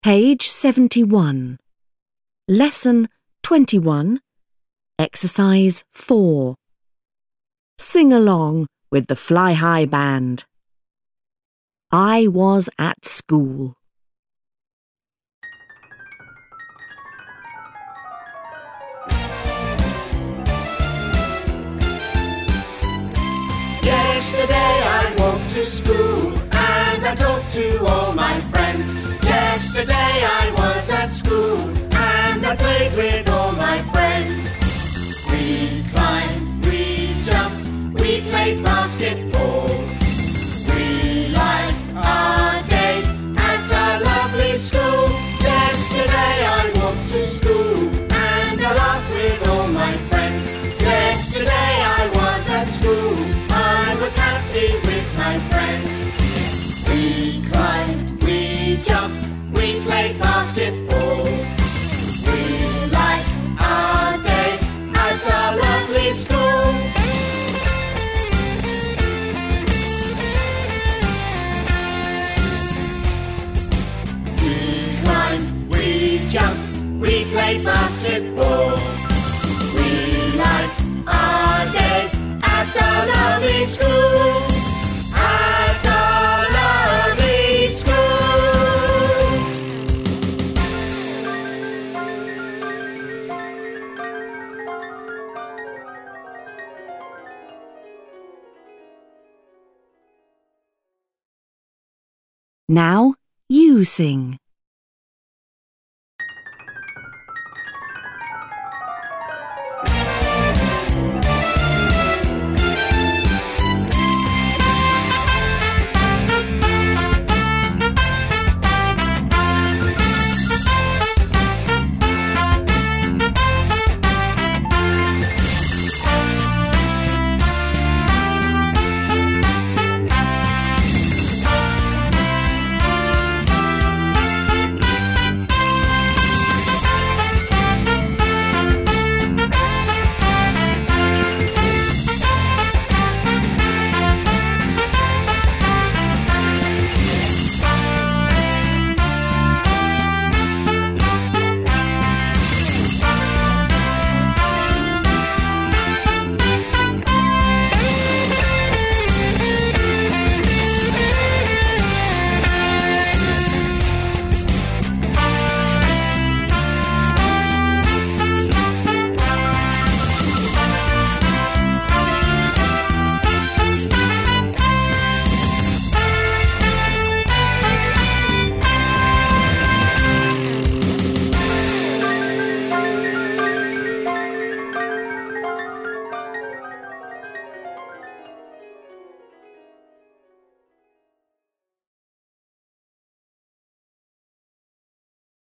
Page 71. Lesson 21. Exercise 4. Sing along with the Fly High Band. I was at school. Yesterday I walked to school and I talked to all my friends. Yesterday I was at school and I played with all my friends. We climbed, we jumped, we played basketball. We liked our day at our lovely school. Yesterday I walked to school and I laughed with all my friends. Yesterday I was at school, I was happy with my friends. We climbed, we jumped, we played basketball. We liked our day at our lovely school. We climbed, we jumped, we played basketball. We liked our day at our lovely school. At our lovely school. Now you sing.